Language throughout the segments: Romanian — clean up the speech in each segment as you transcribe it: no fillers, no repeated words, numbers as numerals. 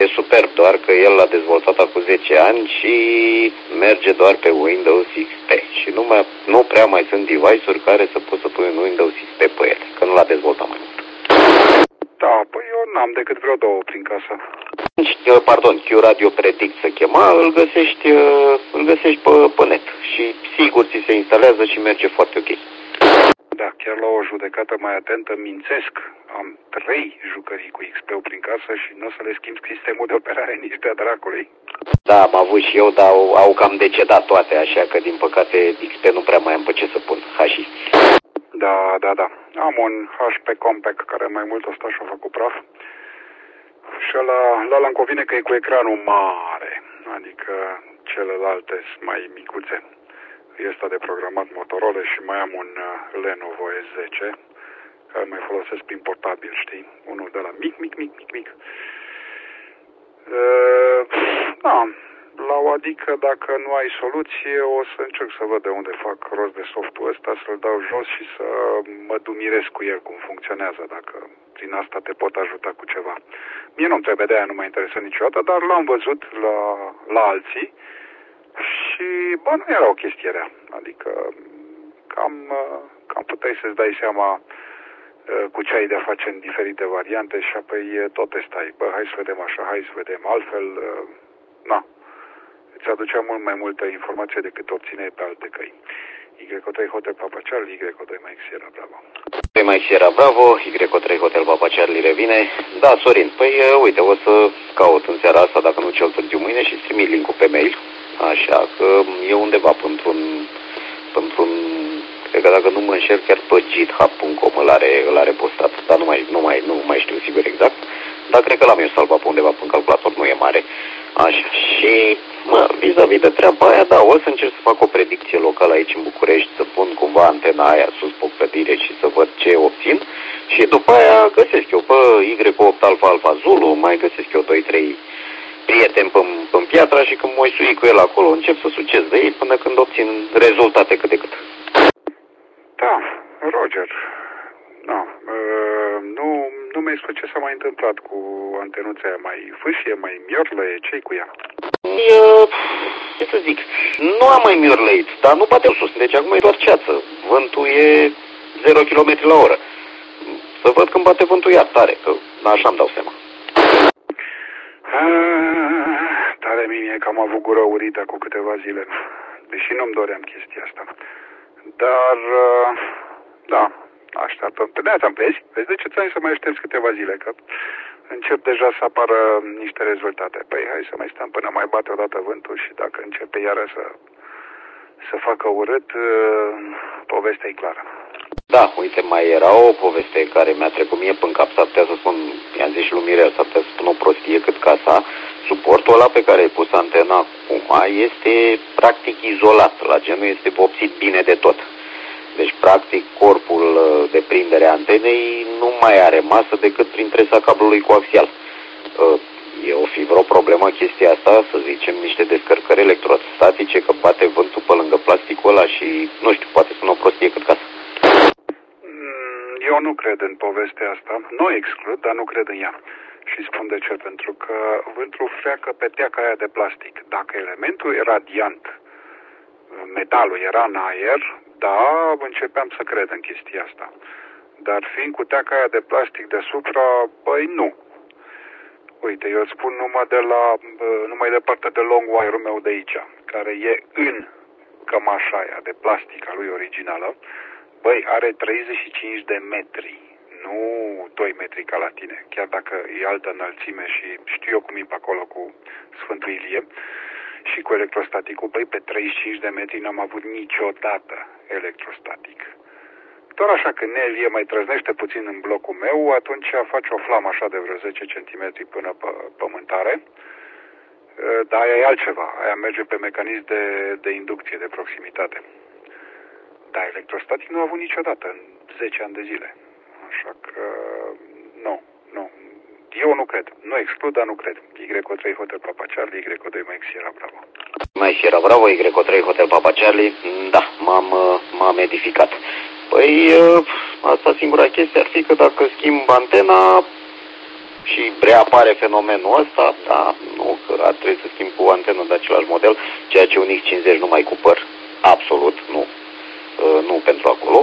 superb, doar că el l-a dezvoltat acum 10 ani și merge doar pe Windows XP. Și nu prea mai sunt device-uri care să poți să pui un Windows XP pe ele, că nu l-a dezvoltat mai mult. Da, păi eu n-am decât vreo două prin casă. Pardon, Q-Radio Predict se chema, îl găsești pe net și sigur ți se instalează și merge foarte ok. Da, chiar la o judecată mai atentă mințesc. Am 3 jucării cu XP-ul prin casă și nu o să le schimb sistemul de operare nici de-a dracului. Da, am avut și eu, dar au cam decedat toate, așa că din păcate XP nu prea mai am pe ce să pun. Hași. Da. Am un HP Compact care mai mult o sta și-o făcut praf. Și ăla îmi convine că e cu ecranul mare, adică celelalte sunt mai micuțe. Este de programat Motorola și mai am un Lenovo S10, care mai folosesc prin portabil, știi? Unul de la mic. Da, adică dacă nu ai soluție, o să încerc să văd de unde fac rost de softul ăsta, să-l dau jos și să mă dumiresc cu el cum funcționează, dacă prin asta te pot ajuta cu ceva. Mie nu-mi trebuie, de aia nu mă interesă niciodată, dar l-am văzut la alții și, bă, nu era o chestie rea. Adică cam puteai să-ți dai seama cu ce ai de-a face în diferite variante și apoi tot testai. Bă, hai să vedem așa, hai să vedem altfel. Îți aducea mult mai multă informație decât obțineai pe alte căi. Y3 Hotel Papa Charlie, Y2 Mike Sierra Bravo. Mike Sierra Bravo, Y3 Hotel Papa Charlie revine. Da, Sorin, păi uite, o să caut în seara asta, dacă nu cel târziu mâine, și trimit link-ul pe mail. Așa că e undeva într-un cred că dacă nu mă înșel, chiar pe github.com îl are postat, dar nu mai știu sigur exact. Dar cred că l-am eu salvat pe undeva pe calculator, nu e mare. Așa, și vis-a-vis de treaba aia, da, o să încerc să fac o predicție locală aici în București, să pun cumva antena aia sus pe o clădire și să văd ce obțin. Și după aia găsesc eu pe Y8 Alfa Zulu, mai găsesc eu 2-3 prieteni pe piatra și când mă sui cu el acolo, încep să succes de ei până când obțin rezultate cât de cât. Da, Roger. Da, nu mi-ai spus ce s-a mai întâmplat cu antenuța aia, mai fâșie, mai miorlăie, ce-i cu ea? Ce să zic, nu am mai miorlăit, dar nu bate sus, deci acum e doar ceață. Vântul e 0 km la oră. Să văd când bate vântul iar tare, că așa îmi dau seama. Tare mie că am avut gura urită cu câteva zile, deși nu-mi doream chestia asta. Dar, da, așteaptă. Pe de-aia ți-am vezi de ce ți-am zis să mai aștepți câteva zile, că încep deja să apară niște rezultate. Păi hai să mai stăm până mai bate odată vântul și dacă începe iară să facă urât, povestea e clară. Da, uite, mai era o poveste care mi-a trecut mie până cap, s-ar putea să spun, i-am zis și lui Mirel, s-ar putea să spun o prostie cât casa. Suportul ăla pe care ai pus antena acum este practic izolat, la genul este vopsit bine de tot. Deci, practic, corpul de prindere a antenei nu mai are masă decât prin tresa cablului coaxial. E o fi vreo problemă chestia asta, să zicem, niște descărcări electrostatice, că bate vântul pe lângă plasticul ăla și, nu știu, poate sună o prostie cât casă. Eu nu cred în povestea asta, nu exclud, dar nu cred în ea. Și spun de ce, pentru că vântul freacă pe teaca aia de plastic. Dacă elementul e radiant, metalul era în aer, da, începeam să cred în chestia asta. Dar fiind cu teaca aia de plastic deasupra, băi, nu. Uite, eu îți spun numai departe de long wire-ul meu de aici, care e în cămașa aia de plastic a lui originală. Băi, are 35 de metri, nu 2 metri ca la tine, chiar dacă e altă înălțime și știu eu cum e pe acolo cu Sfântul Ilie și cu electrostaticul. Băi, pe 35 de metri n-am avut niciodată electrostatic. Doar așa, când Nelie mai trăznește puțin în blocul meu, atunci face o flamă așa de vreo 10 cm până pe pământare, dar aia e altceva, aia merge pe mecanism de inducție, de proximitate. Da, electrostatic nu a avut niciodată în 10 ani de zile. Așa că, nu. Eu nu cred. Nu exclud, dar nu cred. Y3 Hotel Papa Charlie, Y2 Mike Sierra Bravo. Mike Sierra Bravo, Y3 Hotel Papa Charlie, da, m-am edificat. Păi, asta singura chestie ar fi că dacă schimb antena și reapare fenomenul ăsta, da, nu, că ar trebui să schimb cu antenă de același model, ceea ce un X50 numai cu păr. Absolut, nu. Nu pentru acolo.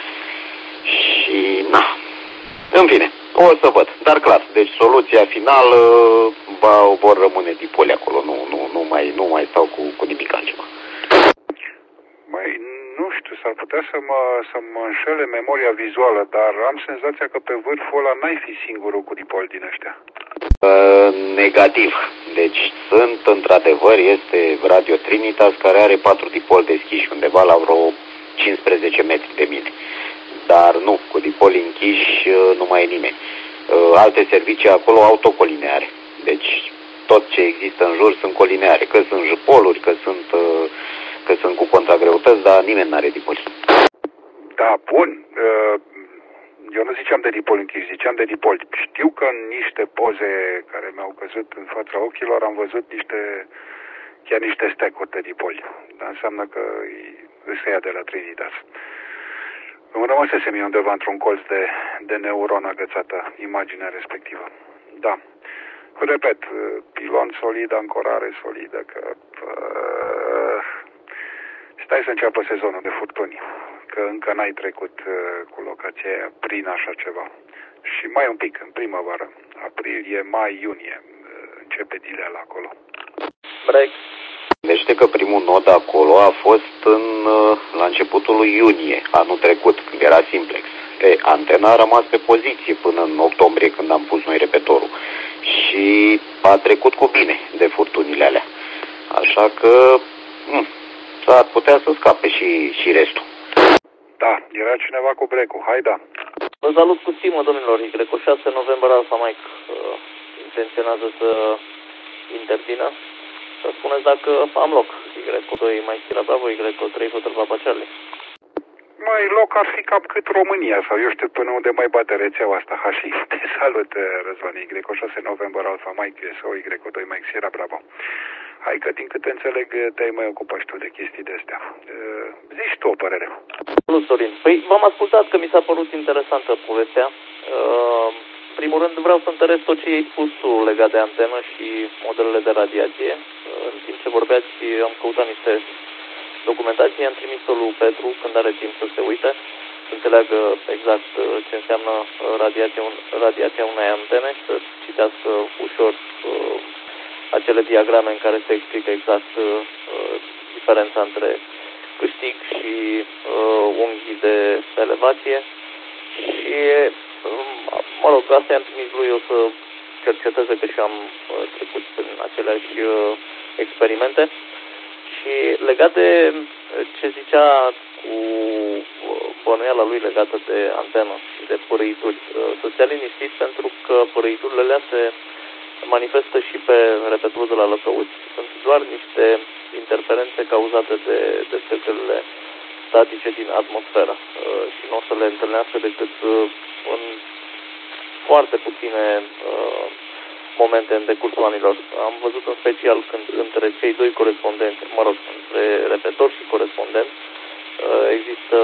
Și, na, în fine, o să văd. Dar clar, deci soluția finală vor rămâne dipoli acolo, nu mai stau cu nimic altceva. Mai nu știu, s-ar putea să mă înșele memoria vizuală, dar am senzația că pe vârful ăla n-ai fi singurul cu dipol din ăștia. Negativ. Deci sunt, într-adevăr, este Radio Trinitas, care are 4 dipoli deschiși undeva la vreo 15 metri de mine. Dar nu, cu dipoli închiși nu mai e nimeni. Alte servicii acolo autocolineare. Deci tot ce există în jur sunt colineare, că sunt jupoluri, că sunt cu contragreutăți, dar nimeni n-are dipoli. Da, bun. Eu nu ziceam de dipoli închiși, ziceam de dipoli. Știu că în niște poze care mi-au căzut în fața ochilor am văzut chiar niște stack-uri de dipoli. Dar înseamnă că îți ia de la Trinitas. Îmi rămăsese mie undeva într-un colț de neuron agățată imaginea respectivă. Da. Repet, pilon solid, ancorare solidă, că stai să înceapă sezonul de furtuni, că încă n-ai trecut cu locația aia prin așa ceva. Și mai un pic, în primăvară, aprilie, mai, iunie, începe dileala acolo. Break. Gândește că primul nod acolo a fost la începutul lui iunie, anul trecut, când era simplex. Antena a rămas pe poziție până în octombrie, când am pus noi repetorul. Și a trecut cu bine de furtunile alea. Așa că s-ar putea să scape și restul. Da, era cineva cu break-ul. Hai, da. Vă salut cu stimă, domnilor. Y6 November Alpha Mike intenționează să intervină. Să spuneți dacă am loc. Y2 Mike Sierra Bravo, Y3 Hotel Papa Charlie. Mai loc ar fi cam cât România, sau eu știu până unde mai bate rețeaua asta, HSI. Te salut, Răzvan, Y6 November Alpha Mike, SO, Y2 Mike Sierra Bravo. Hai că, din câte înțeleg, te-ai mai ocupat și tu de chestii de astea. Zici tu o părere. Salut, Sorin. Păi, v-am ascultat că mi s-a părut interesantă povestea. În primul rând, vreau să întăresc tot ce ai spus tu legat de antenă și modelele de radiație. În timp ce vorbeați, am căutat niște documentații, am trimis-o lui Petru când are timp să se uite, să înțeleagă exact ce înseamnă radiația unei antene și să citească ușor acele diagrame în care se explică exact diferența între câștig și unghi de elevație. Și, mă rog, asta i-am trimis lui, eu să cerceteze, că și am trecut în aceleași experimente. Și legat de ce zicea cu bănuiala lui legată de antenă și de părâituri, să stea liniștit, pentru că părâiturile alea se manifestă și pe repetorul de la Lăcăuți. Sunt doar niște interferențe cauzate de spectrele statice din atmosferă și nu o să le întâlnească decât în foarte puține momente în decursul anilor. Am văzut în special când între cei doi corespondenți, mă rog, între repetor și corespondent, există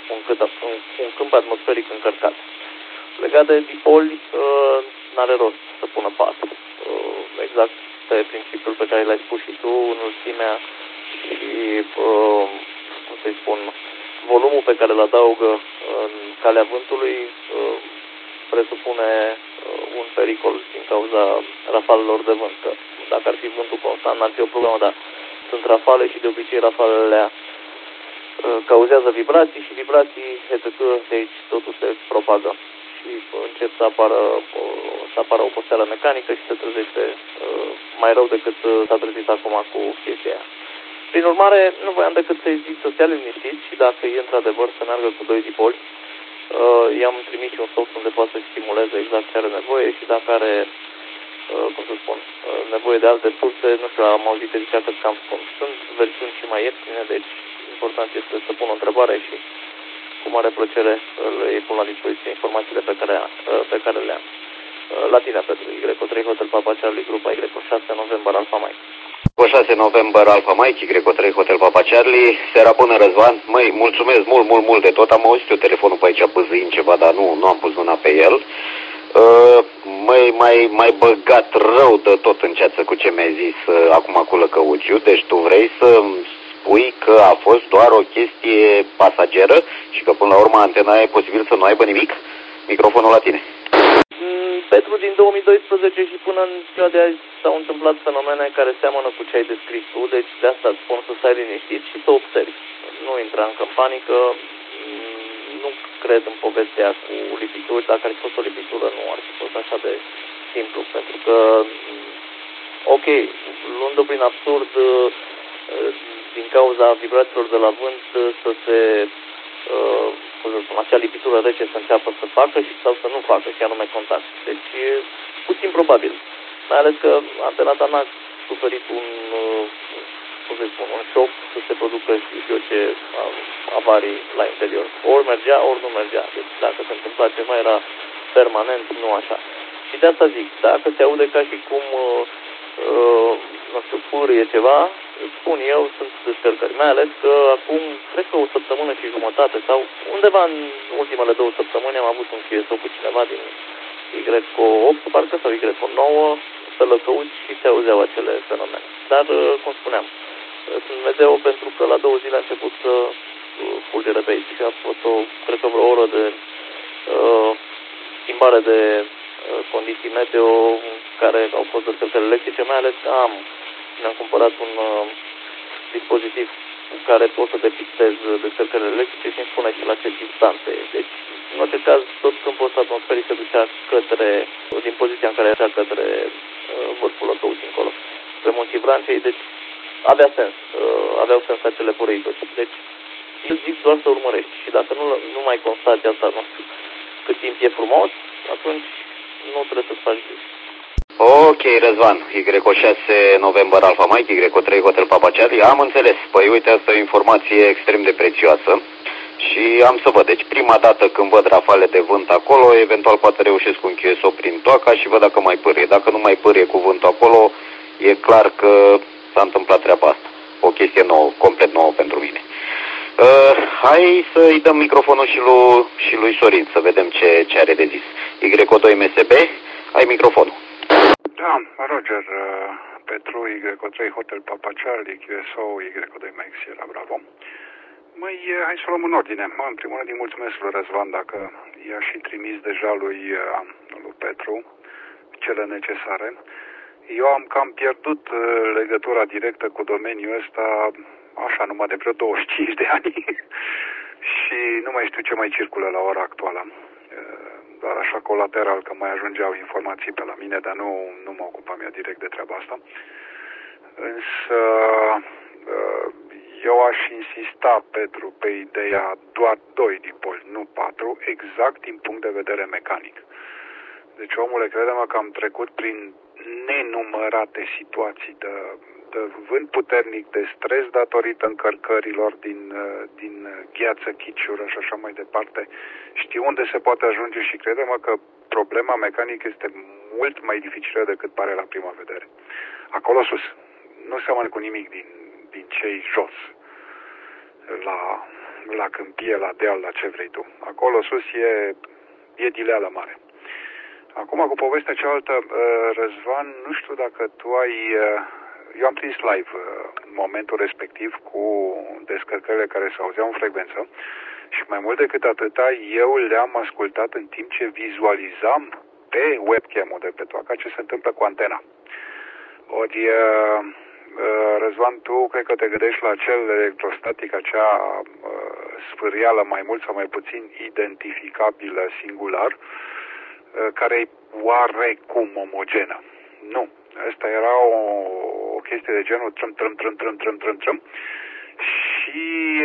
un câmp atmosferic încărcat. Legat de dipoli, n-are rost să pună 4. Exact pe principiul pe care l-ai spus și tu, înălțimea și, cum să-i spun, volumul pe care îl adaugă în calea vântului presupune un pericol din cauza rafalelor de vânt. Că dacă ar fi vântul constant, n-ar fi o problemă, dar sunt rafale și de obicei rafalele alea cauzează vibrații și vibrații, etc. De aici totul se propagă și încep să apară oboseală mecanică și se trezește mai rău decât s-a trezit acum cu chestia aia. Prin urmare, nu voiam decât să-i zic să stea liniștit și dacă e într-adevăr să meargă cu 2 dipoli, i-am trimis și un soft unde poate să stimuleze exact ce are nevoie și dacă are, cum să spun, nevoie de alte surse, nu știu, am auzit că zicea că cam scump. Sunt versiuni și mai ieftine, deci important este să pun o întrebare și cu mare plăcere îi pun la dispoziție informațiile pe care le am. La tine, Petru, Y3 Hotel Papa Charlie, grupa Y6 November Alpha Mike. 6 November Alpha Mike, Y3 Hotel Papa Charlie. Seara bună, Răzvan. Măi, mulțumesc mult de tot. Am auzit eu telefonul pe aici bâzâind ceva, dar nu am pus mâna pe el. mai băgat rău de tot în ceață cu ce mi-ai zis acum cu lăcăuciu. Deci tu vrei să spui că a fost doar o chestie pasageră și că până la urmă antena e posibil să nu aibă nimic? Microfonul la tine. Petru, din 2012 și până în ziua de azi s-au întâmplat fenomene care seamănă cu ce ai descris tu, deci de asta îți spun să stai liniștit și să observi. Nu intra încă în panică, nu cred în povestea cu lipituri, dacă ar fi fost o lipitură nu ar fi fost așa de simplu, pentru că, ok, luând-o prin absurd, din cauza vibrațiilor de la vânt să se, acea lipitură rece să înceapă să facă sau să nu facă, și anume contact. Deci puțin probabil, mai ales că antena ta n-a suferit un șoc să se producă și eu ce avarii la interior. Ori mergea, ori nu mergea. Deci dacă se întâmpla ceva era permanent, nu așa. Și de asta zic, dacă se aude ca și cum nu știu, fârâie ceva, spun eu, sunt descărcări. Mai ales că acum, cred că o săptămână și jumătate sau undeva în ultimele 2 săptămâni am avut un QSO cu cineva din Y8, parcă, sau Y9, pe lăcăuți și se auzeau acele fenomene. Dar, cum spuneam, sunt meteo pentru că la 2 zile a început să fulgere pe aici și a fost cred că vreo oră de schimbare de condiții meteo care au fost descărcări electrice, mai ales că mi-am cumpărat un dispozitiv cu care pot să depistez descărcările electrice și îmi spune și la ce distanțe. Deci, în orice caz, tot câmpul ăsta atmosferic se ducea din poziția în care era către vârful lăcăuții încolo, spre Munții Vrancei, deci aveau sens acele poreitori. Deci, eu zic doar să urmărești și dacă nu mai constați asta, nu știu, cât timp e frumos, atunci nu trebuie să-ți faci griji. Ok, Răzvan, Y6 November Alpha Mike, Y3 Hotel Papa Charlie, am înțeles. Păi uite, asta e o informație extrem de prețioasă și am să văd. Deci prima dată când văd rafale de vânt acolo, eventual poate reușesc un QSO prin toaca și văd dacă mai pârie. Dacă nu mai pârie cu vântul acolo, e clar că s-a întâmplat treaba asta. O chestie nouă, complet nouă pentru mine. Hai să-i dăm microfonul și lui Sorin, să vedem ce are de zis. Y2 MSB, ai microfonul. Da, Roger, Petru, Y3 Hotel Papa Charlie, QSO, Y2 Mike Sierra Bravo. Măi, hai să luăm în ordine. În primul rând îi mulțumesc lui Răzvan dacă i-a și trimis deja lui Petru cele necesare. Eu am cam pierdut legătura directă cu domeniul ăsta așa numai de vreo 25 de ani și nu mai știu ce mai circulă la ora actuală. Doar așa colateral că mai ajungeau informații pe la mine, dar nu mă ocupam eu direct de treaba asta. Însă eu aș insista, Petru, pe ideea doar 2 dipoli, nu 4, exact din punct de vedere mecanic. Deci, omule, crede-mă că am trecut prin nenumărate situații de vânt puternic, de stres datorită încărcărilor din gheață, chiciură și așa mai departe. Știu unde se poate ajunge și crede-mă că problema mecanică este mult mai dificilă decât pare la prima vedere. Acolo sus, nu seamănă cu nimic din cei jos, la câmpie, la deal, la ce vrei tu. Acolo sus e dileală mare. Acum, cu povestea cealaltă, Răzvan, nu știu dacă tu ai... Eu am prins live în momentul respectiv cu descărcările care se auzeau în frecvență și mai mult decât atâta, eu le-am ascultat în timp ce vizualizam pe webcam-ul de pe toaca ce se întâmplă cu antena. Ori, Răzvan, tu cred că te gândești la acel electrostatic, acea sfârială mai mult sau mai puțin identificabilă singular, care e oarecum omogenă. Nu. Asta era o chestie de genul trâm și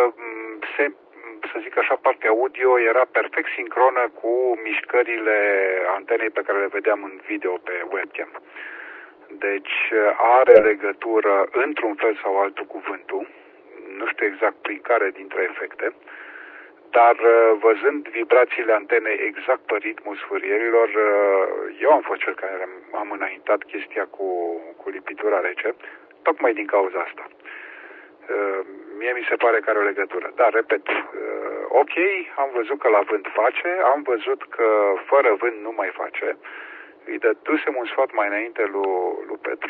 să zic așa, partea audio era perfect sincronă cu mișcările antenei pe care le vedeam în video pe webcam. Deci are legătură într-un fel sau altul cu vântul, nu știu exact prin care dintre efecte, dar văzând vibrațiile antenei exact pe ritmul sfârierilor, eu am fost cel care am înaintat chestia cu lipitura rece, tocmai din cauza asta. mie mi se pare că are o legătură. Dar, repet, ok, am văzut că la vânt face, am văzut că fără vânt nu mai face. Îi dădusem un sfat mai înainte lui Petru